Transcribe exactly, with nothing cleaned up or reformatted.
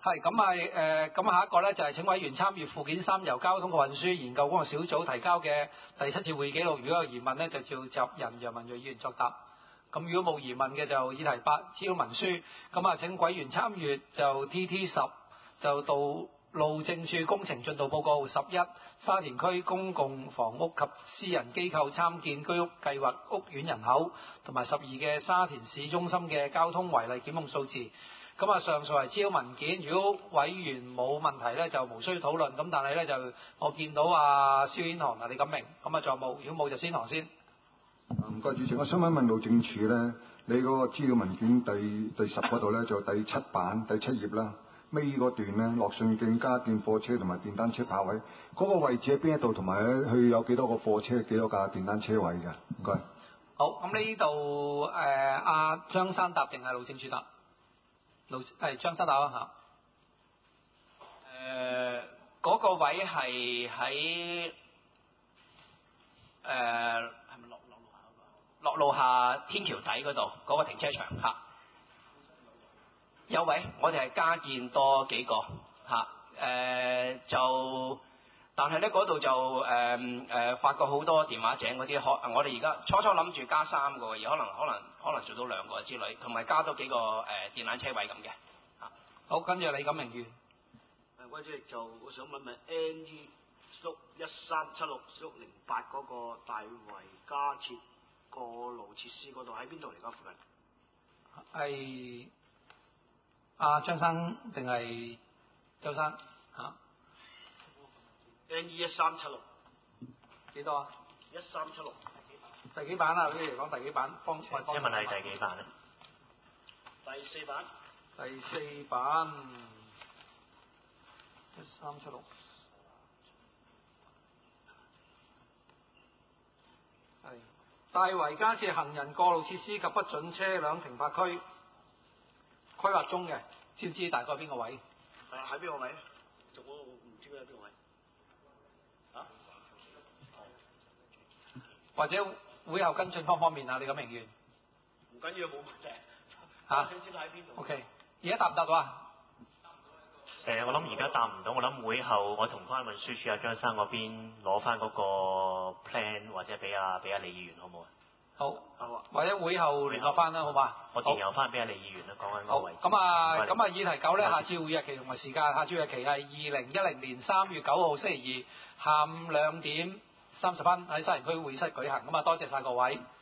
係咁係誒，咁、呃、下一個咧就係、是、請委員參閱附件三由交通運輸研究工作小組提交嘅第七次會議記錄，如果有疑問咧就召集人楊文睿議員作答。咁如果冇疑問嘅就議題八資料文書，咁啊請委員參閱就 T T 十就道路政處工程進度報告，十一沙田區公共房屋及私人機構參建居屋計劃屋苑人口，同埋十二嘅沙田市中心嘅交通違例檢控數字。咁啊，上述係資料文件，如果委員冇問題咧，就無需討論。咁但係咧就我見到啊蕭顯航啊李錦明，咁啊仲有冇？如果冇就先行先。 唔該主席，我想問問路政署咧，你嗰個資料文件第第十嗰度咧就第七版第七頁啦，尾嗰段咧樂順徑加建貨車同埋電單車泊位，嗰、那個位置喺邊一度，同埋咧佢有幾多個貨車、幾多架電單車位㗎？唔該。 好，咁呢度誒阿張生答定係路政署答？路係張生答啊嚇。 誒嗰個位係喺誒係咪落落路下嗰個？落路下天橋底嗰度嗰個停車場嚇。有位，我哋係加建多幾個嚇誒就。但係咧嗰度就誒誒、呃、發覺好多電話井嗰啲，可我哋而家初初諗住加三個，而可能可能可能做到兩個之類，同埋加多幾個誒、呃、電纜車位咁嘅。嚇， 好，跟住李錦明議員。 誒，嗰隻就我想問問 N E 縮一三七六縮零八嗰個大圍加設過路設施嗰度喺邊度嚟㗎？附近係阿張生定係周生嚇？ N E 一三七六幾多啊？ 一三七六第幾版啊？呢嚟講第幾版？幫請問係第幾版咧？ 第四版。 第四版一三七六。係大圍加設行人過路設施及不准車輛停泊區，規劃中嘅，知唔知大概邊個位？ 係喺邊個位？仲我唔知佢喺邊個位。啊？ 或者會後跟進方方面啊？你咁明願？ 唔緊要，冇問題。 嚇、啊、 想知道喺邊度 ？OK， 而家答唔答到啊？ 誒、呃，我諗而家答唔到，我諗會後我同翻運輸署阿張生嗰邊攞翻嗰個 plan 或者俾阿俾阿李議員好唔好啊？ 好，好啊，或者會後聯絡翻啦，好嘛？ 我電郵翻俾阿李議員啦，講緊個位置。 咁啊，咁啊，議題九咧，下次會議日期同埋時間，下次會議日期係二零一零年三月九號星期二下午兩點三十分喺沙田區會議室舉行。咁啊，多謝晒各位。